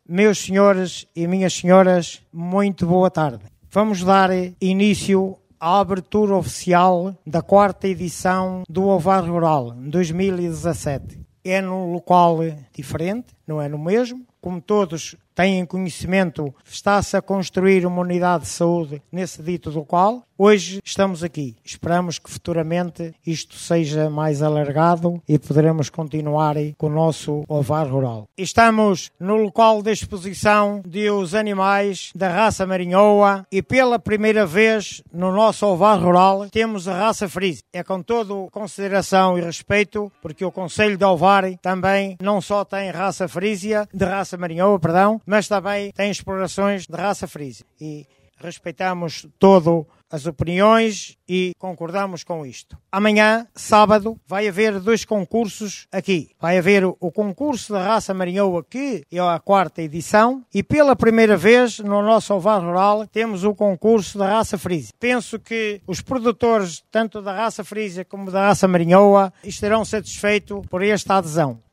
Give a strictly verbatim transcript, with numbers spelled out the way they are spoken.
Meus senhores e minhas senhoras, muito boa tarde. Vamos dar início à abertura oficial da quarta edição do Ovar Rural dois mil e dezassete. É num local diferente, não é no mesmo. Como todos têm conhecimento, está-se a construir uma unidade de saúde nesse dito local. Hoje estamos aqui. Esperamos que futuramente isto seja mais alargado e poderemos continuar com o nosso Ovar Rural. Estamos no local de exposição dos animais da raça Marinhoa e pela primeira vez no nosso Ovar Rural temos a raça Frisia. É com toda consideração e respeito, porque o Conselho de Ovar também não só tem raça Frisia, de raça Marinhoa, perdão, mas também tem explorações de raça Frisia. E respeitamos todo as opiniões e concordamos com isto. Amanhã, sábado, vai haver dois concursos aqui. Vai haver o concurso da raça Marinhoa, que é a quarta edição, e pela primeira vez no nosso Ovar Rural temos o concurso da raça Frisia. Penso que os produtores, tanto da raça Frisia como da raça Marinhoa, estarão satisfeitos por esta adesão.